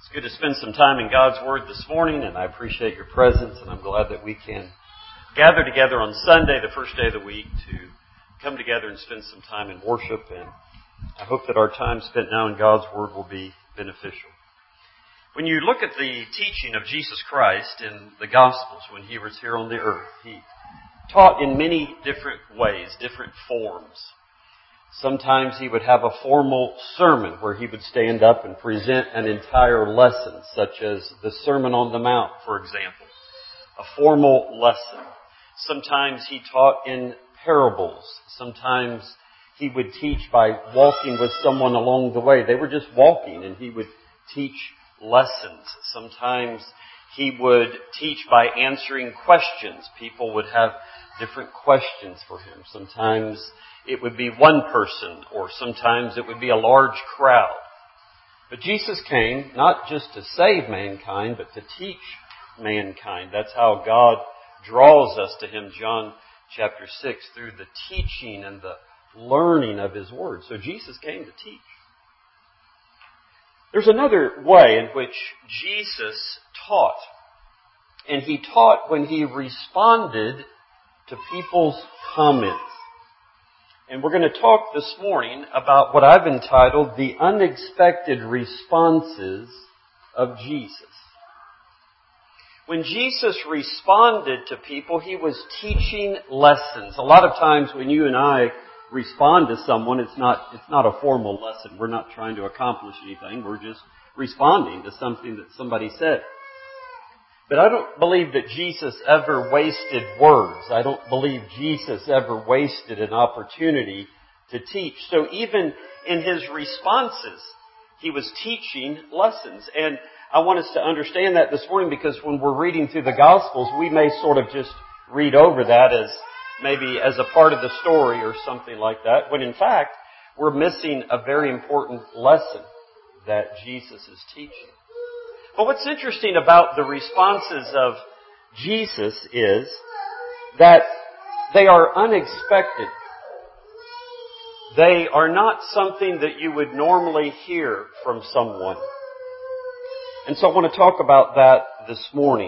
It's good to spend some time in God's Word this morning, and I appreciate your presence, and I'm glad that we can gather together on Sunday, the first day of the week, to come together and spend some time in worship, and I hope that our time spent now in God's Word will be beneficial. When you look at the teaching of Jesus Christ in the Gospels when He was here on the earth, He taught in many different ways, different forms. Sometimes He would have a formal sermon where He would stand up and present an entire lesson, such as the Sermon on the Mount, for example. A formal lesson. Sometimes He taught in parables. Sometimes He would teach by walking with someone along the way. They were just walking and He would teach lessons. Sometimes He would teach by answering questions. People would have different questions for Him. Sometimes it would be one person, or sometimes it would be a large crowd. But Jesus came not just to save mankind, but to teach mankind. That's how God draws us to Him, John chapter 6, through the teaching and the learning of His Word. So Jesus came to teach. There's another way in which Jesus taught. And He taught when He responded to people's comments. And we're going to talk this morning about what I've entitled the unexpected responses of Jesus. When Jesus responded to people, He was teaching lessons. A lot of times when you and I respond to someone, it's not a formal lesson. We're not trying to accomplish anything. We're just responding to something that somebody said. But I don't believe that Jesus ever wasted words. I don't believe Jesus ever wasted an opportunity to teach. So even in His responses, He was teaching lessons. And I want us to understand that this morning, because when we're reading through the Gospels, we may sort of just read over that as maybe as a part of the story or something like that, when in fact, we're missing a very important lesson that Jesus is teaching. But what's interesting about the responses of Jesus is that they are unexpected. They are not something that you would normally hear from someone. And so I want to talk about that this morning.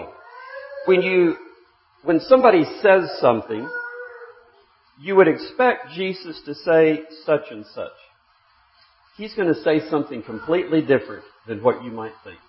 When somebody says something, you would expect Jesus to say such and such. He's going to say something completely different than what you might think.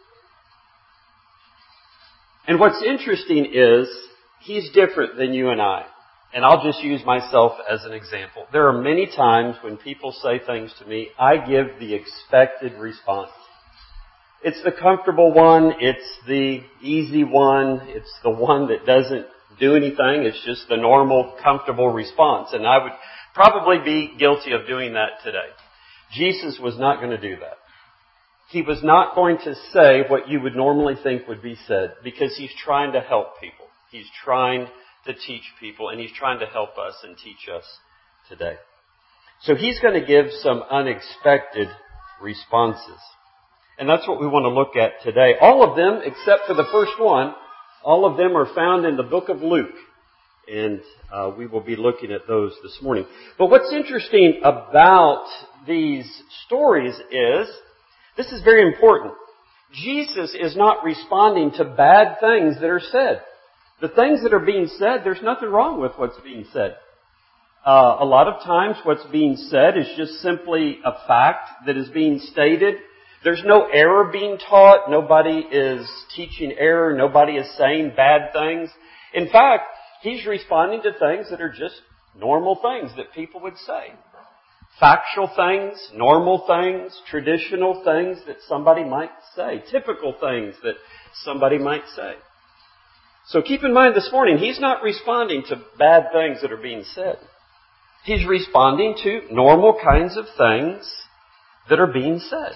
And what's interesting is, He's different than you and I. And I'll just use myself as an example. There are many times when people say things to me, I give the expected response. It's the comfortable one, it's the easy one, it's the one that doesn't do anything, it's just the normal, comfortable response. And I would probably be guilty of doing that today. Jesus was not going to do that. He was not going to say what you would normally think would be said, because He's trying to help people. He's trying to teach people, and He's trying to help us and teach us today. So He's going to give some unexpected responses. And that's what we want to look at today. All of them, except for the first one, all of them are found in the book of Luke. And we will be looking at those this morning. But what's interesting about these stories is, this is very important. Jesus is not responding to bad things that are said. The things that are being said, there's nothing wrong with what's being said. A lot of times what's being said is just simply a fact that is being stated. There's no error being taught. Nobody is teaching error. Nobody is saying bad things. In fact, He's responding to things that are just normal things that people would say. Factual things, normal things, traditional things that somebody might say, typical things that somebody might say. So keep in mind this morning, He's not responding to bad things that are being said. He's responding to normal kinds of things that are being said.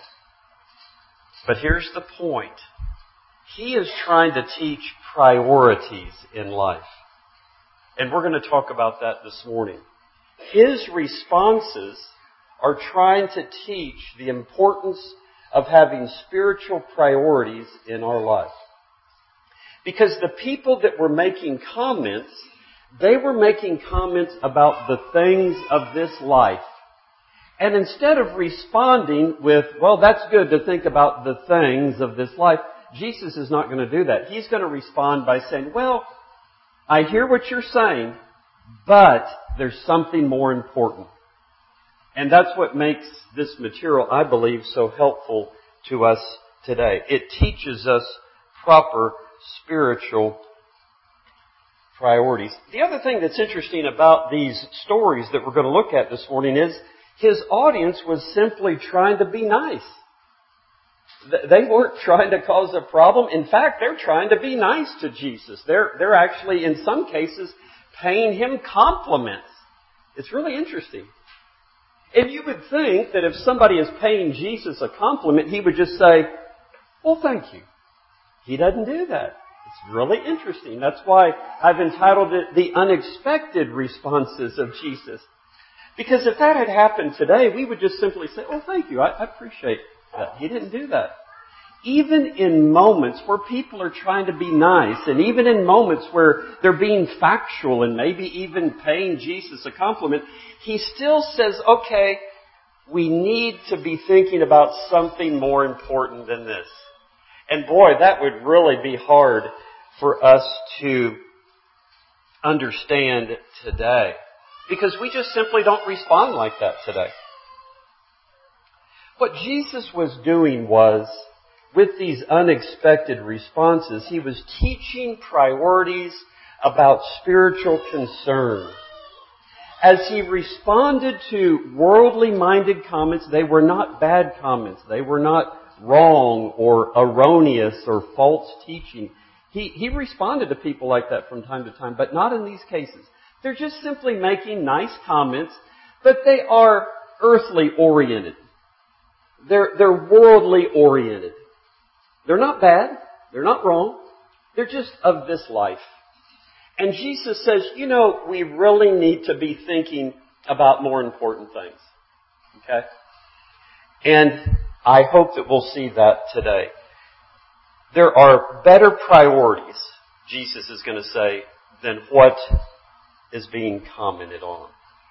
But here's the point. He is trying to teach priorities in life. And we're going to talk about that this morning. His responses are trying to teach the importance of having spiritual priorities in our life. Because the people that were making comments, they were making comments about the things of this life. And instead of responding with, well, that's good to think about the things of this life, Jesus is not going to do that. He's going to respond by saying, well, I hear what you're saying, but there's something more important. And that's what makes this material, I believe, so helpful to us today. It teaches us proper spiritual priorities. The other thing that's interesting about these stories that we're going to look at this morning is his audience was simply trying to be nice. They weren't trying to cause a problem. In fact, they're trying to be nice to Jesus. They're actually, in some cases, paying him compliments. It's really interesting. And you would think that if somebody is paying Jesus a compliment, he would just say, well, thank you. He doesn't do that. It's really interesting. That's why I've entitled it The Unexpected Responses of Jesus. Because if that had happened today, we would just simply say, oh, thank you. I appreciate that. He didn't do that. Even in moments where people are trying to be nice, and even in moments where they're being factual and maybe even paying Jesus a compliment, he still says, okay, we need to be thinking about something more important than this. And boy, that would really be hard for us to understand today. Because we just simply don't respond like that today. What Jesus was doing was, with these unexpected responses, he was teaching priorities about spiritual concerns. As he responded to worldly-minded comments, they were not bad comments. They were not wrong or erroneous or false teaching. He responded to people like that from time to time, but not in these cases. They're just simply making nice comments, but they are earthly oriented. They're worldly oriented. They're not bad. They're not wrong. They're just of this life. And Jesus says, we really need to be thinking about more important things. Okay? And I hope that we'll see that today. There are better priorities, Jesus is going to say, than what is being commented on.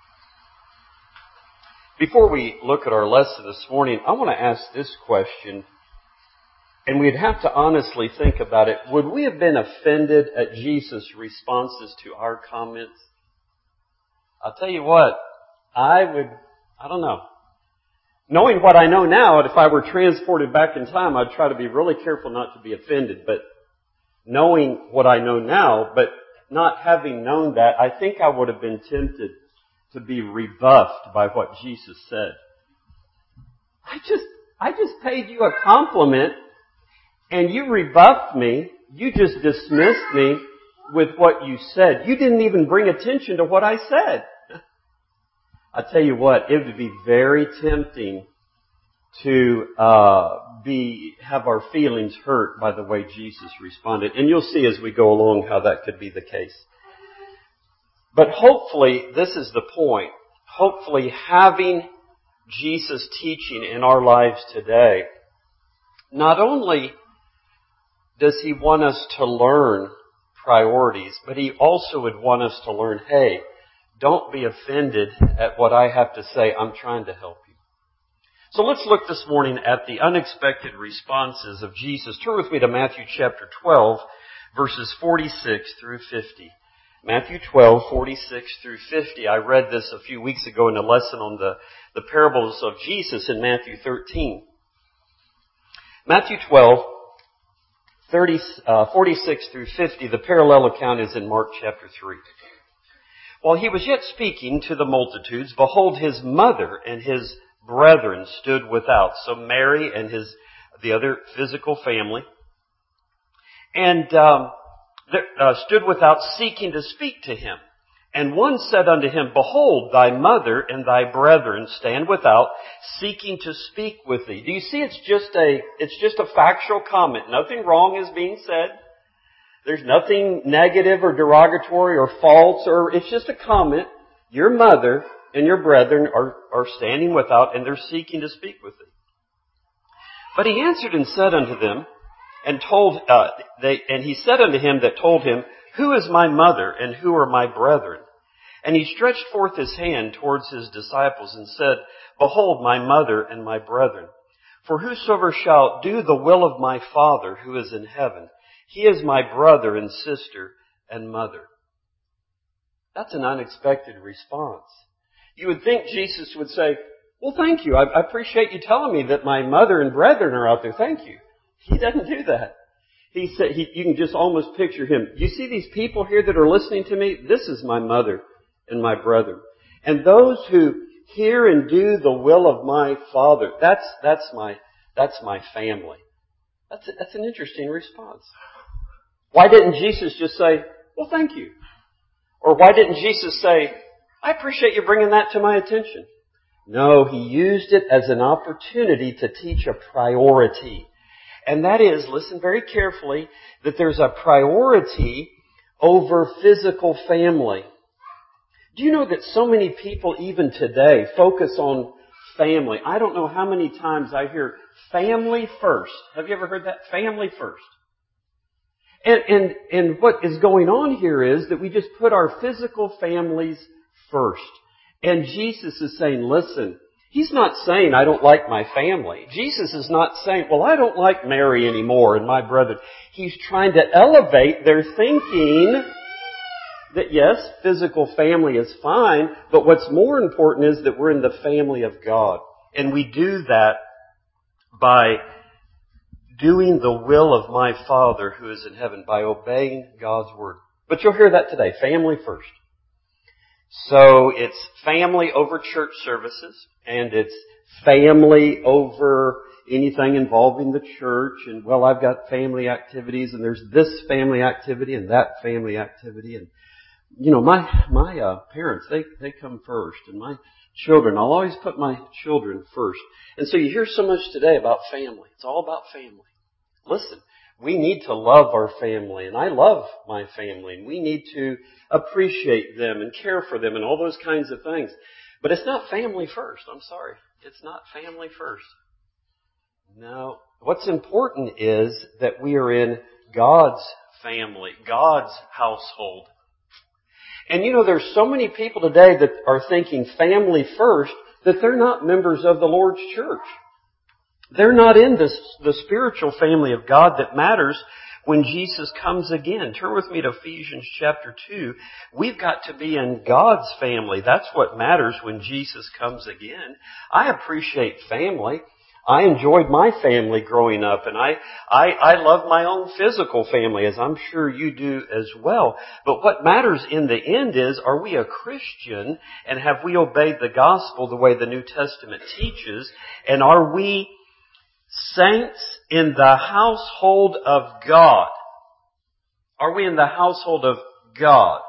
Before we look at our lesson this morning, I want to ask this question, and we'd have to honestly think about it. Would we have been offended at Jesus' responses to our comments? I'll tell you what, I don't know. Knowing what I know now, if I were transported back in time, I'd try to be really careful not to be offended. But knowing what I know now, but not having known that, I think I would have been tempted to be rebuffed by what Jesus said. I just paid you a compliment and you rebuffed me. You just dismissed me with what you said. You didn't even bring attention to what I said. I tell you what, it would be very tempting to have our feelings hurt by the way Jesus responded. And you'll see as we go along how that could be the case. But hopefully, this is the point. Hopefully, having Jesus' teaching in our lives today, not only does he want us to learn priorities, but he also would want us to learn, hey, don't be offended at what I have to say. I'm trying to help you. So let's look this morning at the unexpected responses of Jesus. Turn with me to Matthew chapter 12, verses 46 through 50. Matthew 12, 46 through 50. I read this a few weeks ago in a lesson on the parables of Jesus in Matthew 13. Matthew 12, 46 through 50. The parallel account is in Mark chapter 3. While he was yet speaking to the multitudes, behold, his mother and his brethren stood without. So Mary and the other physical family. And stood without seeking to speak to him. And one said unto him, behold, thy mother and thy brethren stand without, seeking to speak with thee. Do you see it's just a factual comment. Nothing wrong is being said. There's nothing negative or derogatory or false, or it's just a comment. Your mother and your brethren are standing without, and they're seeking to speak with thee. But he answered and said unto them, and he said unto him that told him, who is my mother and who are my brethren? And he stretched forth his hand towards his disciples and said, Behold my mother and my brethren. For whosoever shall do the will of my Father who is in heaven, he is my brother and sister and mother. That's an unexpected response. You would think Jesus would say, well, thank you. I appreciate you telling me that my mother and brethren are out there. Thank you. He doesn't do that. He said, you can just almost picture him. You see these people here that are listening to me? This is my mother and my brethren. And those who hear and do the will of my Father, that's my family. That's an interesting response. Why didn't Jesus just say, well, thank you? Or why didn't Jesus say, I appreciate you bringing that to my attention? No, he used it as an opportunity to teach a priority. And that is, listen very carefully, that there's a priority over physical family. Do you know that so many people even today focus on family? I don't know how many times I hear family first. Have you ever heard that? Family first. And what is going on here is that we just put our physical families first. And Jesus is saying, listen, He's not saying, I don't like my family. Jesus is not saying, well, I don't like Mary anymore and my brother. He's trying to elevate their thinking that yes, physical family is fine, but what's more important is that we're in the family of God. And we do that by doing the will of my Father who is in heaven, by obeying God's Word. But you'll hear that today, family first. So it's family over church services, and it's family over anything involving the church, and well, I've got family activities, and there's this family activity and that family activity, and you know, my parents, they come first, and my children, I'll always put my children first. And so you hear so much today about family. It's all about family. Listen, we need to love our family, and I love my family, and we need to appreciate them and care for them and all those kinds of things. But it's not family first. I'm sorry. It's not family first. No. What's important is that we are in God's family, God's household. And you know, there's so many people today that are thinking family first that they're not members of the Lord's church. They're not in the spiritual family of God that matters when Jesus comes again. Turn with me to Ephesians chapter 2. We've got to be in God's family. That's what matters when Jesus comes again. I appreciate family. I enjoyed my family growing up, and I love my own physical family, as I'm sure you do as well. But what matters in the end is, are we a Christian, and have we obeyed the gospel the way the New Testament teaches, and are we saints in the household of God? Are we in the household of God?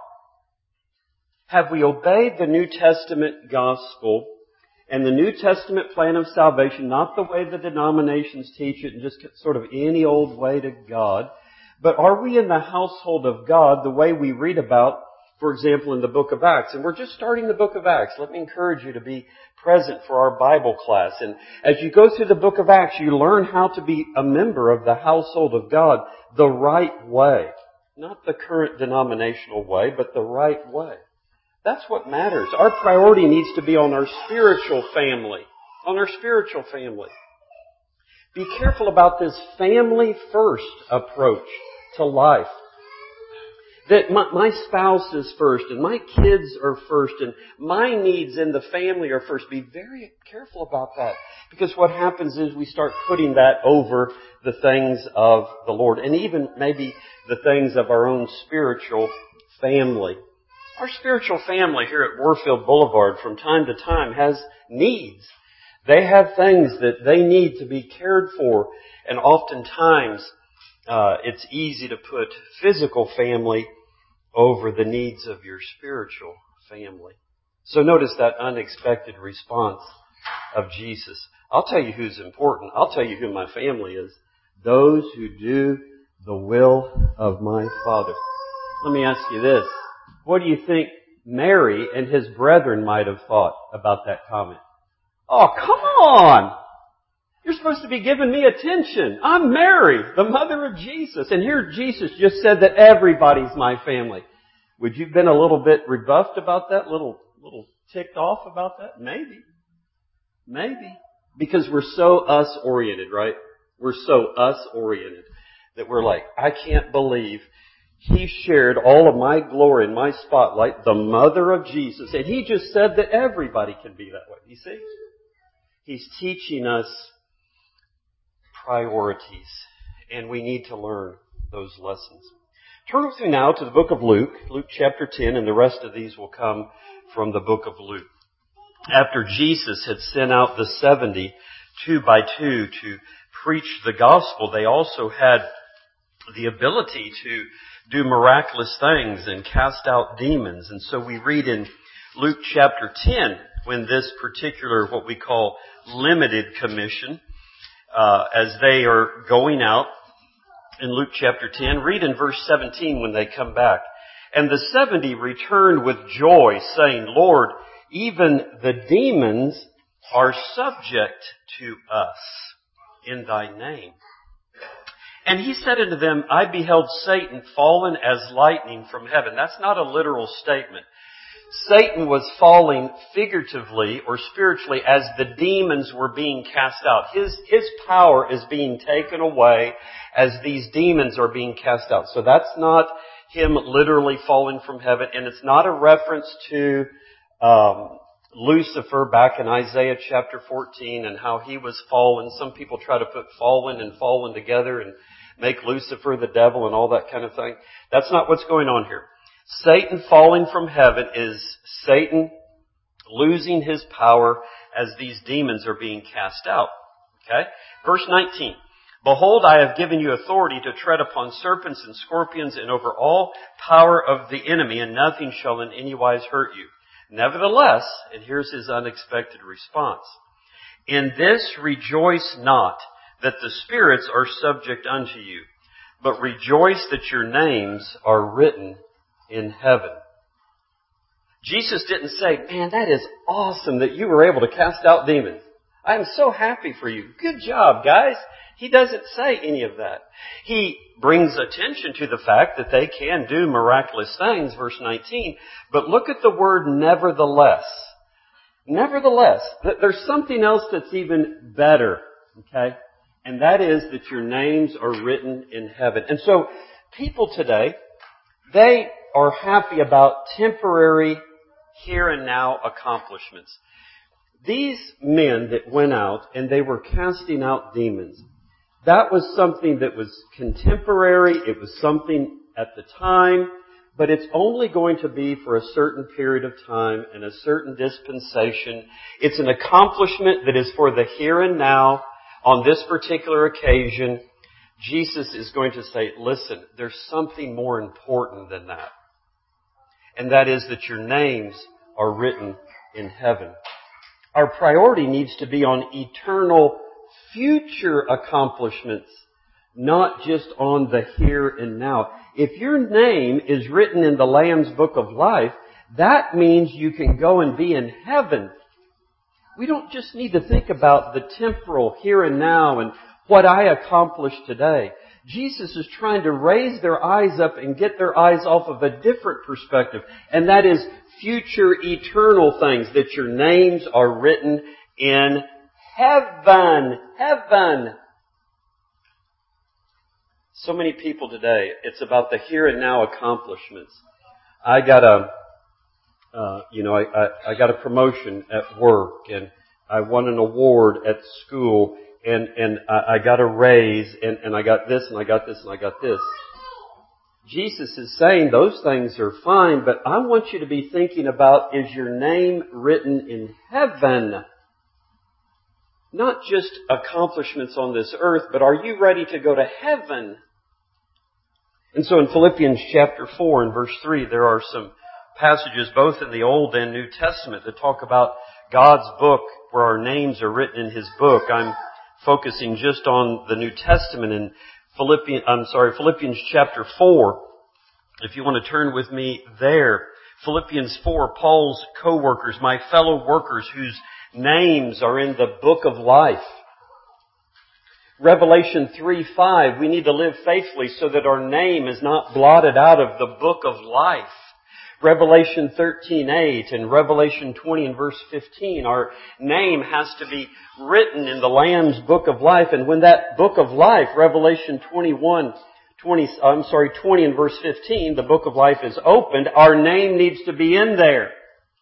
Have we obeyed the New Testament gospel and the New Testament plan of salvation, not the way the denominations teach it and just sort of any old way to God, but are we in the household of God the way we read about, for example, in the book of Acts? And we're just starting the book of Acts. Let me encourage you to be present for our Bible class. And as you go through the book of Acts, you learn how to be a member of the household of God the right way. Not the current denominational way, but the right way. That's what matters. Our priority needs to be on our spiritual family. On our spiritual family. Be careful about this family first approach to life. That my spouse is first, and my kids are first, and my needs in the family are first. Be very careful about that. Because what happens is we start putting that over the things of the Lord, and even maybe the things of our own spiritual family. Our spiritual family here at Warfield Boulevard from time to time has needs. They have things that they need to be cared for, and oftentimes it's easy to put physical family over the needs of your spiritual family. So notice that unexpected response of Jesus. I'll tell you who's important. I'll tell you who my family is. Those who do the will of my Father. Let me ask you this. What do you think Mary and his brethren might have thought about that comment? Oh, come on! You're supposed to be giving me attention. I'm Mary, the mother of Jesus. And here Jesus just said that everybody's my family. Would you have been a little bit rebuffed about that? Little ticked off about that? Maybe. Because we're so us-oriented, right? We're so us-oriented that we're like, I can't believe he shared all of my glory and my spotlight, the mother of Jesus. And he just said that everybody can be that way. You see? He's teaching us priorities. And we need to learn those lessons. Turn with me now to the book of Luke, Luke chapter 10, and the rest of these will come from the book of Luke. After Jesus had sent out the 70, 2 by 2, to preach the gospel, they also had the ability to do miraculous things and cast out demons. And so we read in Luke chapter 10, when this particular, what we call limited commission, as they are going out in Luke chapter 10, read in verse 17 when they come back. And the 70 returned with joy, saying, Lord, even the demons are subject to us in thy name. And he said unto them, I beheld Satan fallen as lightning from heaven. That's not a literal statement. Satan was falling figuratively or spiritually as the demons were being cast out. His power is being taken away as these demons are being cast out. So that's not him literally falling from heaven, and it's not a reference to Lucifer back in Isaiah chapter 14 and how he was fallen. Some people try to put fallen and fallen together and make Lucifer the devil and all that kind of thing. That's not what's going on here. Satan falling from heaven is Satan losing his power as these demons are being cast out. Okay? Verse 19. Behold, I have given you authority to tread upon serpents and scorpions and over all power of the enemy, and nothing shall in any wise hurt you. Nevertheless, and here's his unexpected response, in this rejoice not that the spirits are subject unto you, but rejoice that your names are written in heaven. Jesus didn't say, man, that is awesome that you were able to cast out demons. I am so happy for you. Good job, guys. He doesn't say any of that. He brings attention to the fact that they can do miraculous things, verse 19. But look at the word nevertheless. Nevertheless. There's something else that's even better, okay? And that is that your names are written in heaven. And so people today, they are happy about temporary here and now accomplishments. These men that went out and they were casting out demons, that was something that was contemporary. It was something at the time, but it's only going to be for a certain period of time and a certain dispensation. It's an accomplishment that is for the here and now. On this particular occasion, Jesus is going to say, listen, there's something more important than that. And that is that your names are written in heaven. Our priority needs to be on eternal future accomplishments, not just on the here and now. If your name is written in the Lamb's Book of Life, that means you can go and be in heaven. We don't just need to think about the temporal here and now and what I accomplished today. Jesus is trying to raise their eyes up and get their eyes off of a different perspective, and that is future eternal things, that your names are written in heaven. Heaven. So many people today, it's about the here and now accomplishments. I got a promotion at work, and I won an award at school, and I got a raise, and I got this, and I got this, and I got this. Jesus is saying those things are fine, but I want you to be thinking about, is your name written in heaven? Not just accomplishments on this earth, but are you ready to go to heaven? And so in Philippians chapter 4 and verse 3, there are some passages both in the Old and New Testament that talk about God's book where our names are written in His book. I'm focusing just on the New Testament in Philippians chapter 4. If you want to turn with me there. Philippians 4, Paul's co-workers, my fellow workers whose names are in the book of life. Revelation 3:5, we need to live faithfully so that our name is not blotted out of the book of life. Revelation 13:8 and Revelation 20 and verse 15, our name has to be written in the Lamb's Book of Life. And when that Book of Life, Revelation 20 and verse 15, the Book of Life is opened, our name needs to be in there.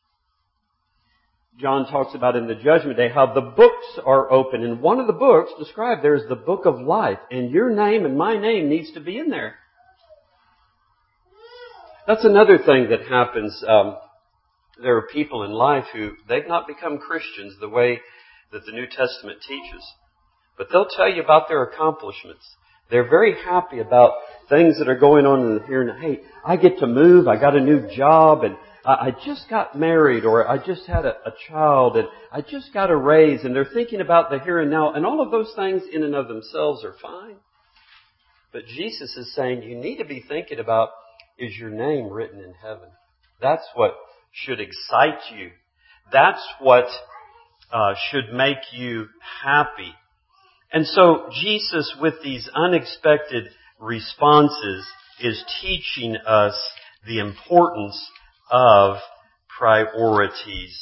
John talks about in the Judgment Day how the books are open. And one of the books described there is the Book of Life. And your name and my name needs to be in there. That's another thing that happens. There are people in life who, they've not become Christians the way that the New Testament teaches. But they'll tell you about their accomplishments. They're very happy about things that are going on in the here and now. Hey, I get to move, I got a new job, and I just got married, or I just had a child, and I just got a raise, and they're thinking about the here and now. And all of those things in and of themselves are fine. But Jesus is saying you need to be thinking about, is your name written in heaven? That's what should excite you. That's what should make you happy. And so Jesus, with these unexpected responses, is teaching us the importance of priorities.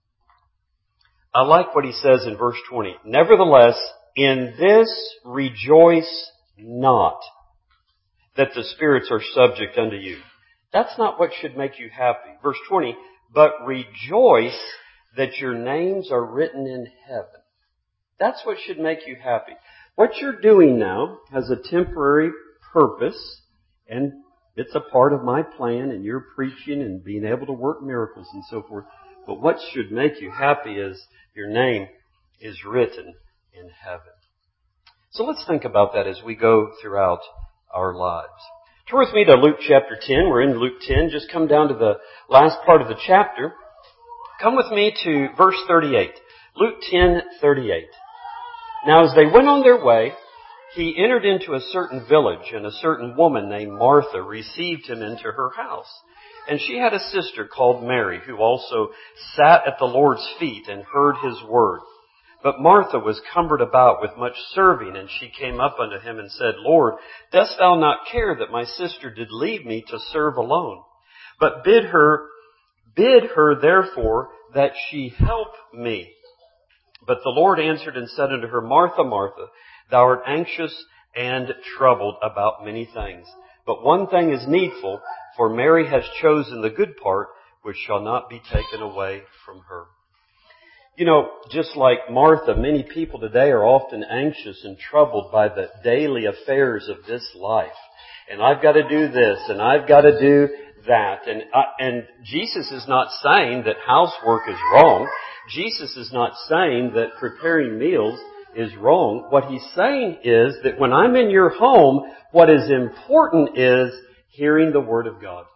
I like what he says in verse 20. Nevertheless, in this rejoice not, that the spirits are subject unto you. That's not what should make you happy. Verse 20, but rejoice that your names are written in heaven. That's what should make you happy. What you're doing now has a temporary purpose, and it's a part of my plan, and you're preaching and being able to work miracles and so forth. But what should make you happy is your name is written in heaven. So let's think about that as we go throughout our lives. Turn with me to Luke chapter 10. We're in Luke 10. Just come down to the last part of the chapter. Come with me to verse 38. Luke 10:38. Now as they went on their way, he entered into a certain village, and a certain woman named Martha received him into her house. And she had a sister called Mary, who also sat at the Lord's feet and heard his word. But Martha was cumbered about with much serving, and she came up unto him and said, Lord, dost thou not care that my sister did leave me to serve alone? But bid her therefore that she help me. But the Lord answered and said unto her, Martha, Martha, thou art anxious and troubled about many things. But one thing is needful, for Mary has chosen the good part, which shall not be taken away from her. You know, just like Martha, many people today are often anxious and troubled by the daily affairs of this life. And I've got to do this, and I've got to do that. And Jesus is not saying that housework is wrong. Jesus is not saying that preparing meals is wrong. What he's saying is that when I'm in your home, what is important is hearing the Word of God.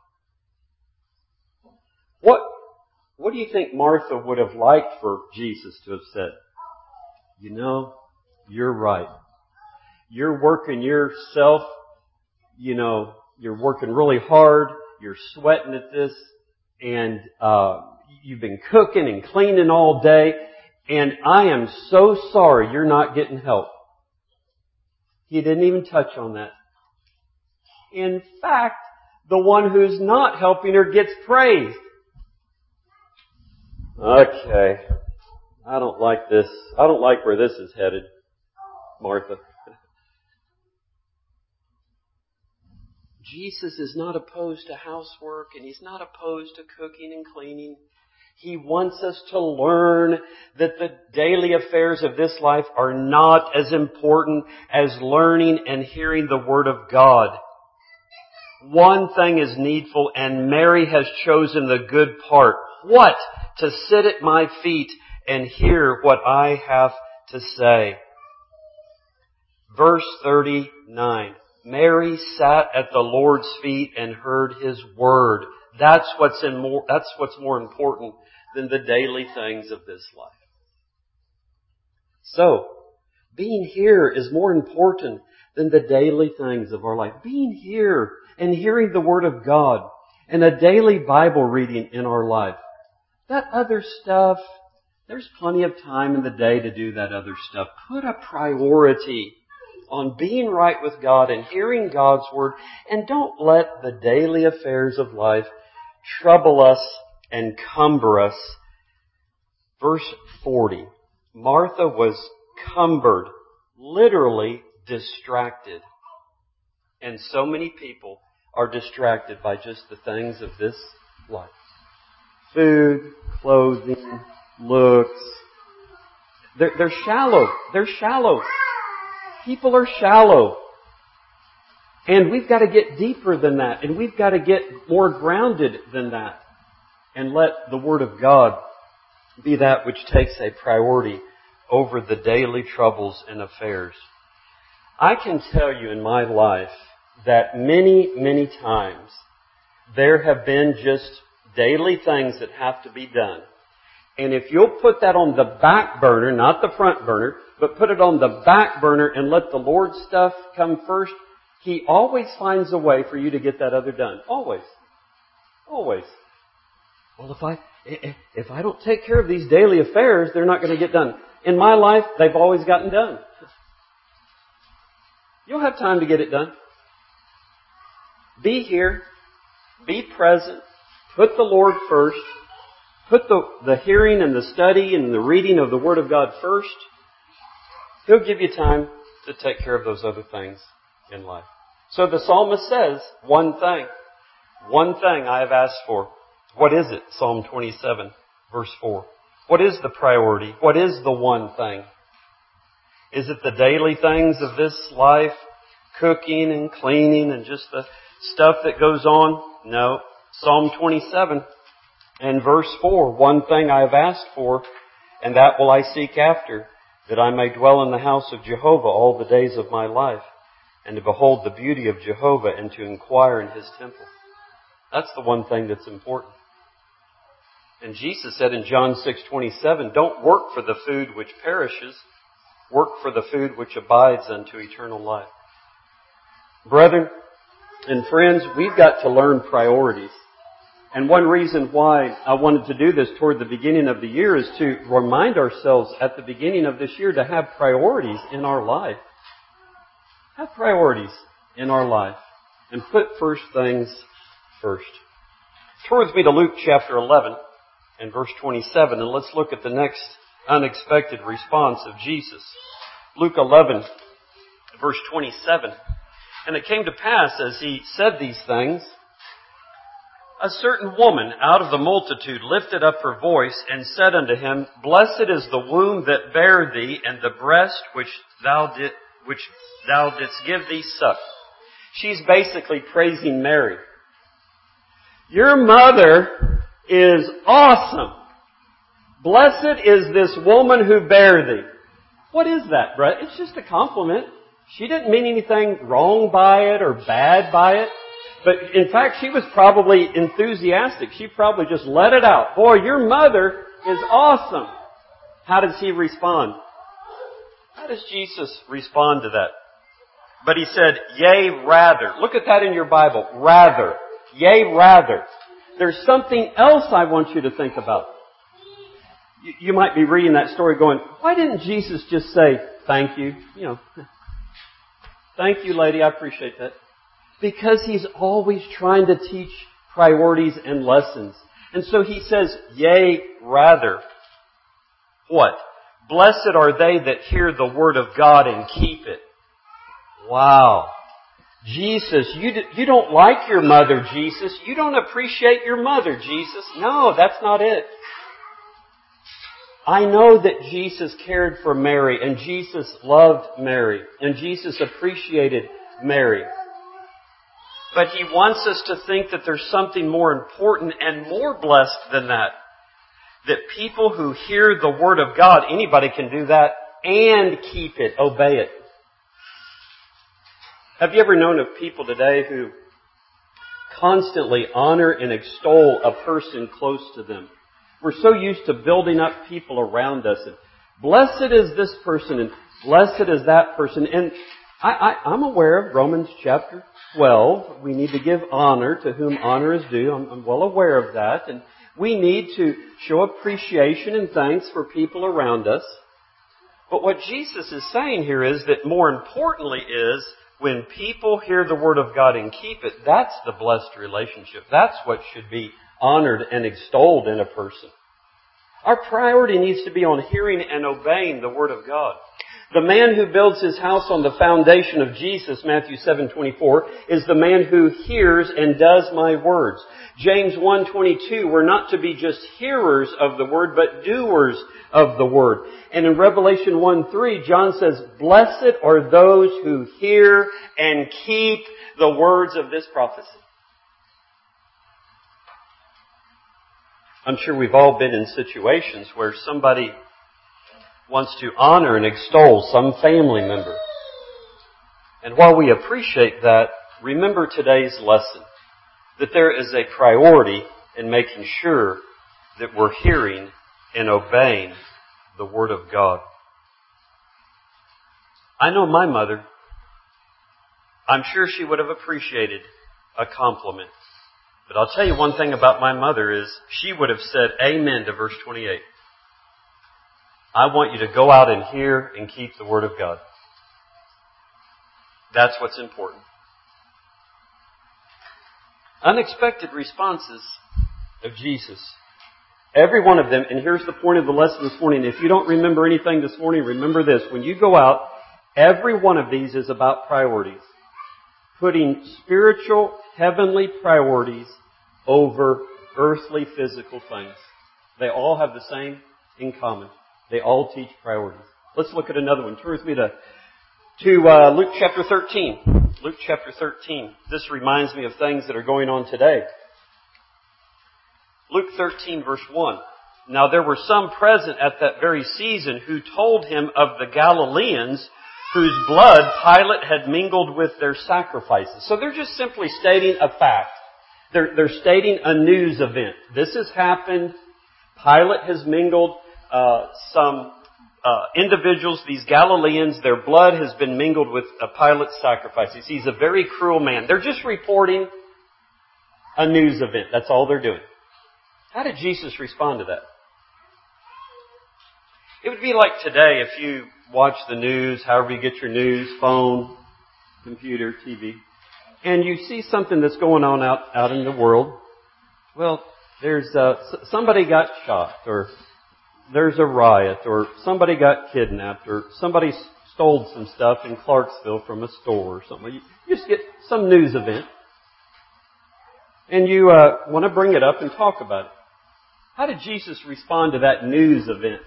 What do you think Martha would have liked for Jesus to have said? You know, you're right. You're working yourself, you're working really hard. You're sweating at this, and you've been cooking and cleaning all day, and I am so sorry you're not getting help. He didn't even touch on that. In fact, the one who's not helping her gets praised. Okay. I don't like this. I don't like where this is headed, Martha. Jesus is not opposed to housework, and He's not opposed to cooking and cleaning. He wants us to learn that the daily affairs of this life are not as important as learning and hearing the Word of God. One thing is needful, and Mary has chosen the good part. What? To sit at my feet and hear what I have to say. Verse 39. Mary sat at the Lord's feet and heard His word. That's what's more important than the daily things of this life. So, being here is more important than the daily things of our life. Being here and hearing the Word of God and a daily Bible reading in our life. That other stuff, there's plenty of time in the day to do that other stuff. Put a priority on being right with God and hearing God's Word, and don't let the daily affairs of life trouble us and cumber us. Verse 40. Martha was cumbered, literally distracted. And so many people are distracted by just the things of this life. Food, clothing, looks. They're shallow. They're shallow. People are shallow. And we've got to get deeper than that. And we've got to get more grounded than that. And let the Word of God be that which takes a priority over the daily troubles and affairs. I can tell you in my life that many, many times there have been just daily things that have to be done. And if you'll put that on the back burner, not the front burner, but put it on the back burner and let the Lord's stuff come first, He always finds a way for you to get that other done. Always. Always. Well, if I don't take care of these daily affairs, they're not going to get done. In my life, they've always gotten done. You'll have time to get it done. Be here. Be present. Put the Lord first. Put the hearing and the study and the reading of the Word of God first. He'll give you time to take care of those other things in life. So the psalmist says, one thing I have asked for. What is it? Psalm 27, verse 4. What is the priority? What is the one thing? Is it the daily things of this life? Cooking and cleaning and just the stuff that goes on? No. Psalm 27 and verse 4. One thing I have asked for, and that will I seek after, that I may dwell in the house of Jehovah all the days of my life, and to behold the beauty of Jehovah and to inquire in His temple. That's the one thing that's important. And Jesus said in John 6:27, don't work for the food which perishes, work for the food which abides unto eternal life. Brethren and friends, we've got to learn priorities. And one reason why I wanted to do this toward the beginning of the year is to remind ourselves at the beginning of this year to have priorities in our life. Have priorities in our life. And put first things first. Turn with me to Luke chapter 11 and verse 27, and let's look at the next unexpected response of Jesus. Luke 11, verse 27. And it came to pass, as He said these things, a certain woman out of the multitude lifted up her voice and said unto Him, Blessed is the womb that bare thee, and the breast which thou didst give thee suck. She's basically praising Mary. Your mother is awesome. Blessed is this woman who bare thee. What is that, Brett? It's just a compliment. She didn't mean anything wrong by it or bad by it. But in fact, she was probably enthusiastic. She probably just let it out. Boy, your mother is awesome. How does He respond? How does Jesus respond to that? But He said, yea, rather. Look at that in your Bible. Rather. Yea, rather. There's something else I want you to think about. You might be reading that story going, why didn't Jesus just say, thank you? Thank you, lady. I appreciate that. Because He's always trying to teach priorities and lessons. And so He says, yea, rather. What? Blessed are they that hear the word of God and keep it. Wow. Jesus, you don't like your mother, Jesus. You don't appreciate your mother, Jesus. No, that's not it. I know that Jesus cared for Mary, and Jesus loved Mary, and Jesus appreciated Mary. But He wants us to think that there's something more important and more blessed than that. That people who hear the Word of God, anybody can do that, and keep it, obey it. Have you ever known of people today who constantly honor and extol a person close to them? We're so used to building up people around us. And blessed is this person and blessed is that person. And I'm aware of Romans chapter 12. We need to give honor to whom honor is due. I'm well aware of that. And we need to show appreciation and thanks for people around us. But what Jesus is saying here is that more importantly is when people hear the Word of God and keep it, that's the blessed relationship. That's what should be honored and extolled in a person. Our priority needs to be on hearing and obeying the Word of God. The man who builds his house on the foundation of Jesus, Matthew 7:24, is the man who hears and does my words. James 1:22, we're not to be just hearers of the Word, but doers of the Word. And in Revelation 1:3, John says, blessed are those who hear and keep the words of this prophecy. I'm sure we've all been in situations where somebody wants to honor and extol some family member. And while we appreciate that, remember today's lesson, that there is a priority in making sure that we're hearing and obeying the Word of God. I know my mother. I'm sure she would have appreciated a compliment. But I'll tell you one thing about my mother is she would have said amen to verse 28. I want you to go out and hear and keep the Word of God. That's what's important. Unexpected responses of Jesus. Every one of them, and here's the point of the lesson this morning. If you don't remember anything this morning, remember this. When you go out, every one of these is about priorities. Putting spiritual, heavenly priorities over earthly, physical things. They all have the same in common. They all teach priorities. Let's look at another one. Turn with me to Luke chapter 13. Luke chapter 13. This reminds me of things that are going on today. Luke 13 verse 1. Now there were some present at that very season who told him of the Galileans whose blood Pilate had mingled with their sacrifices. So they're just simply stating a fact. They're stating a news event. This has happened. Pilate has mingled some individuals, these Galileans, their blood has been mingled with Pilate's sacrifices. He's a very cruel man. They're just reporting a news event. That's all they're doing. How did Jesus respond to that? It would be like today if you watch the news, however you get your news, phone, computer, TV, and you see something that's going on out in the world. Well, there's somebody got shot, or there's a riot, or somebody got kidnapped, or somebody stole some stuff in Clarksville from a store or something. You just get some news event, and you want to bring it up and talk about it. How did Jesus respond to that news event?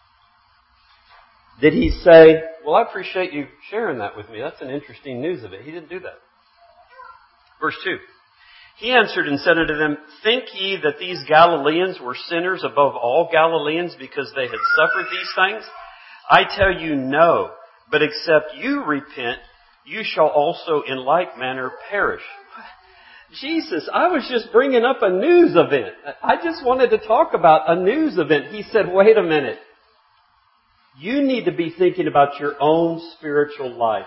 Did He say, well, I appreciate you sharing that with me. That's an interesting news event. He didn't do that. Verse 2. He answered and said unto them, think ye that these Galileans were sinners above all Galileans because they had suffered these things? I tell you no, but except you repent, you shall also in like manner perish. Jesus, I was just bringing up a news event. I just wanted to talk about a news event. He said, wait a minute. You need to be thinking about your own spiritual life.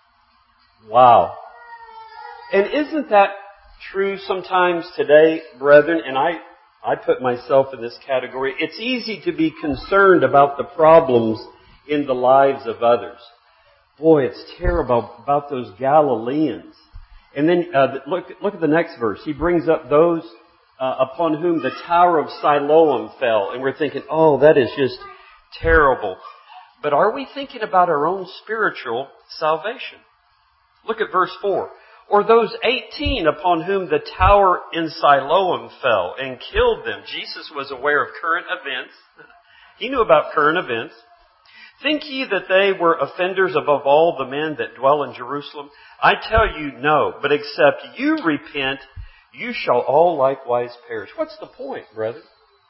Wow. And isn't that true sometimes today, brethren? And I put myself in this category. It's easy to be concerned about the problems in the lives of others. Boy, it's terrible about those Galileans. And then look at the next verse. He brings up those upon whom the Tower of Siloam fell. And we're thinking, oh, that is just terrible. But are we thinking about our own spiritual salvation? Look at verse 4. Or those 18 upon whom the tower in Siloam fell and killed them. Jesus was aware of current events. He knew about current events. Think ye that they were offenders above all the men that dwell in Jerusalem? I tell you no, but except you repent, you shall all likewise perish. What's the point, brethren?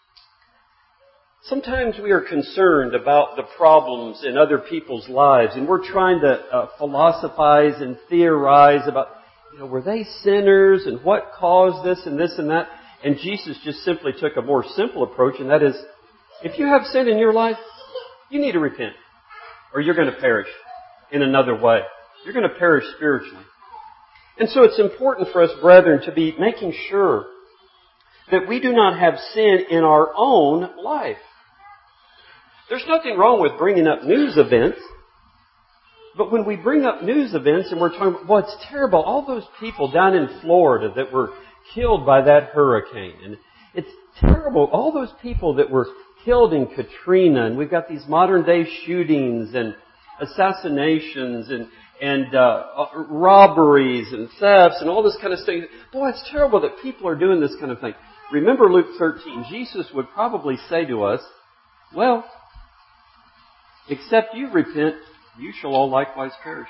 Sometimes we are concerned about the problems in other people's lives, and we're trying to philosophize and theorize about, were they sinners, and what caused this and this and that? And Jesus just simply took a more simple approach, and that is, if you have sin in your life, you need to repent, or you're going to perish in another way. You're going to perish spiritually. And so it's important for us, brethren, to be making sure that we do not have sin in our own life. There's nothing wrong with bringing up news events. But when we bring up news events and we're talking, well, it's terrible. All those people down in Florida that were killed by that hurricane. It's terrible. All those people that were killed in Katrina, and we've got these modern day shootings and assassinations and robberies and thefts and all this kind of stuff. Boy, it's terrible that people are doing this kind of thing. Remember Luke 13. Jesus would probably say to us, well, except you repent, you shall all likewise perish.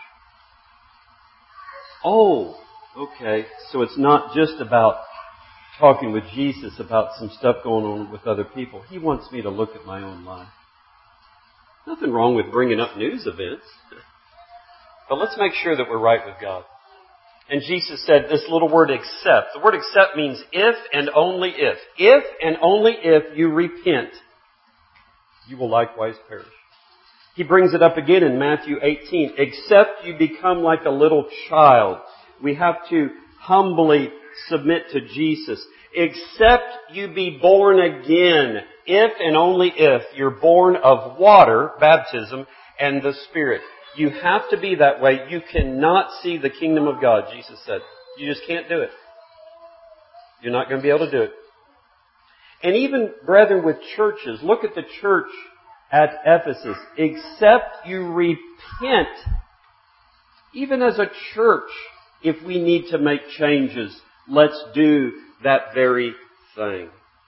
Oh, okay. So it's not just about talking with Jesus about some stuff going on with other people. He wants me to look at my own life. Nothing wrong with bringing up news events. But let's make sure that we're right with God. And Jesus said this little word except. The word except means if and only if. If and only if you repent, you will likewise perish. He brings it up again in Matthew 18. Except you become like a little child. We have to humbly submit to Jesus. Except you be born again. If and only if you're born of water, baptism, and the Spirit. You have to be that way. You cannot see the kingdom of God, Jesus said. You just can't do it. You're not going to be able to do it. And even, brethren, with churches, look at the church at Ephesus. Except you repent, even as a church, if we need to make changes, let's do that very thing.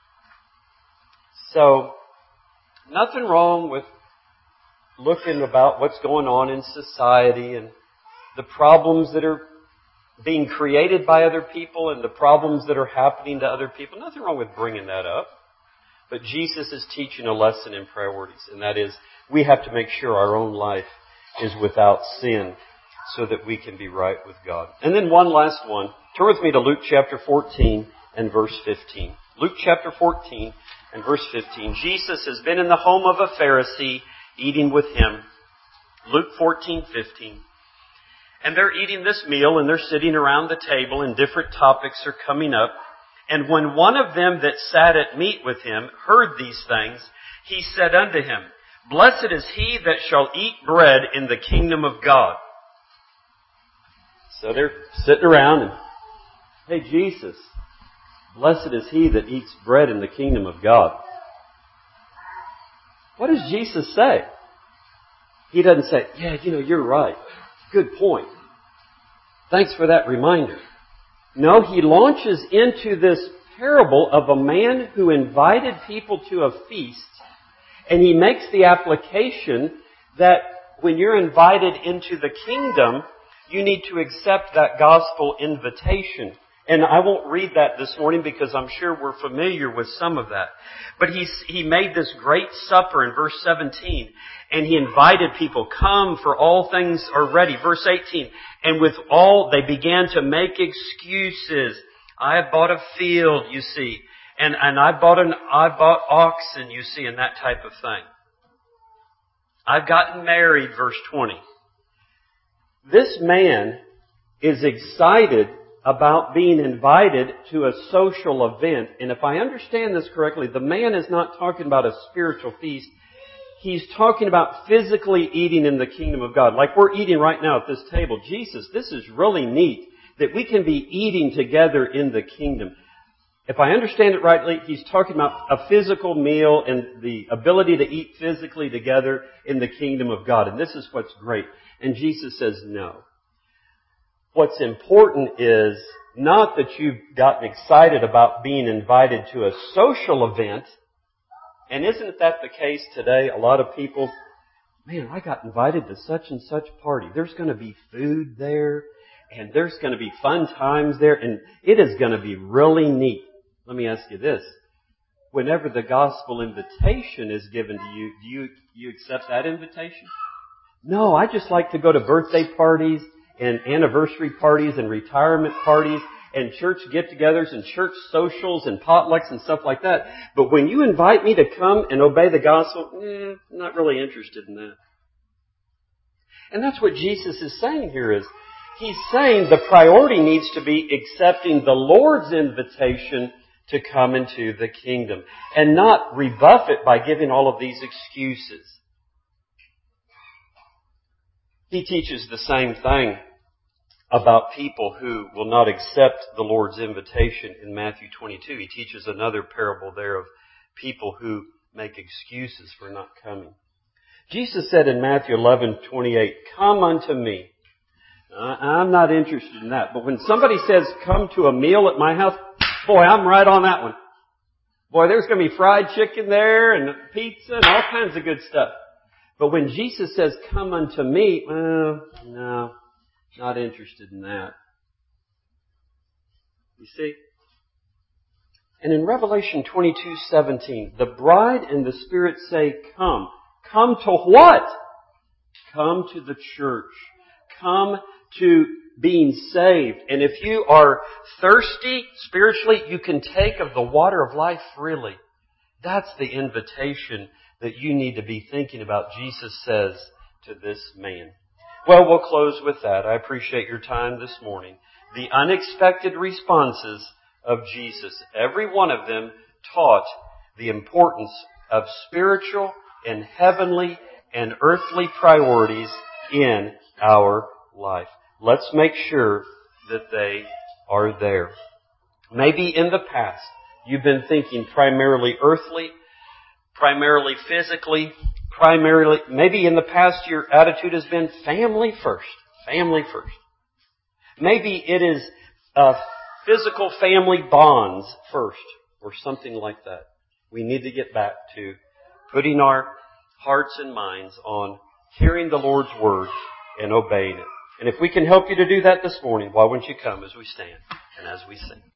So, nothing wrong with looking about what's going on in society and the problems that are being created by other people and the problems that are happening to other people. Nothing wrong with bringing that up. But Jesus is teaching a lesson in priorities, and that is we have to make sure our own life is without sin so that we can be right with God. And then one last one. Turn with me to Luke chapter 14 and verse 15. Luke chapter 14 and verse 15. Jesus has been in the home of a Pharisee eating with him. Luke 14:15. And they're eating this meal and they're sitting around the table and different topics are coming up. And when one of them that sat at meat with him heard these things, he said unto him, Blessed is he that shall eat bread in the kingdom of God. So they're sitting around and, hey Jesus, blessed is he that eats bread in the kingdom of God. What does Jesus say? He doesn't say, yeah, you're right. Good point. Thanks for that reminder. No, he launches into this parable of a man who invited people to a feast, and he makes the application that when you're invited into the kingdom, you need to accept that gospel invitation. And I won't read that this morning because I'm sure we're familiar with some of that. But he made this great supper in verse 17. And he invited people, come for all things are ready. Verse 18. And with all, they began to make excuses. I have bought a field, you see. And I bought oxen, you see, and that type of thing. I've gotten married, verse 20. This man is excited about being invited to a social event. And if I understand this correctly, the man is not talking about a spiritual feast. He's talking about physically eating in the kingdom of God. Like we're eating right now at this table. Jesus, this is really neat that we can be eating together in the kingdom. If I understand it rightly, he's talking about a physical meal and the ability to eat physically together in the kingdom of God. And this is what's great. And Jesus says no. What's important is not that you've gotten excited about being invited to a social event. And isn't that the case today? A lot of people, man, I got invited to such and such party. There's going to be food there, and there's going to be fun times there, and it is going to be really neat. Let me ask you this. Whenever the gospel invitation is given to you, do you accept that invitation? No, I just like to go to birthday parties and anniversary parties and retirement parties and church get-togethers and church socials and potlucks and stuff like that. But when you invite me to come and obey the gospel, not really interested in that. And that's what Jesus is saying here is, he's saying the priority needs to be accepting the Lord's invitation to come into the kingdom and not rebuff it by giving all of these excuses. He teaches the same thing about people who will not accept the Lord's invitation in Matthew 22. He teaches another parable there of people who make excuses for not coming. Jesus said in Matthew 11:28, "Come unto me." I'm not interested in that. But when somebody says, "Come to a meal at my house," boy, I'm right on that one. Boy, there's going to be fried chicken there and pizza and all kinds of good stuff. But when Jesus says, "Come unto me," no, not interested in that. You see? And in Revelation 22:17, the bride and the Spirit say, "Come." Come to what? Come to the church. Come to being saved. And if you are thirsty spiritually, you can take of the water of life freely. That's the invitation that you need to be thinking about, Jesus says to this man. Well, we'll close with that. I appreciate your time this morning. The unexpected responses of Jesus. Every one of them taught the importance of spiritual and heavenly and earthly priorities in our life. Let's make sure that they are there. Maybe in the past, you've been thinking primarily earthly, primarily physically, maybe in the past your attitude has been family first. Family first. Maybe it is physical family bonds first, or something like that. We need to get back to putting our hearts and minds on hearing the Lord's Word and obeying it. And if we can help you to do that this morning, why won't you come as we stand and as we sing?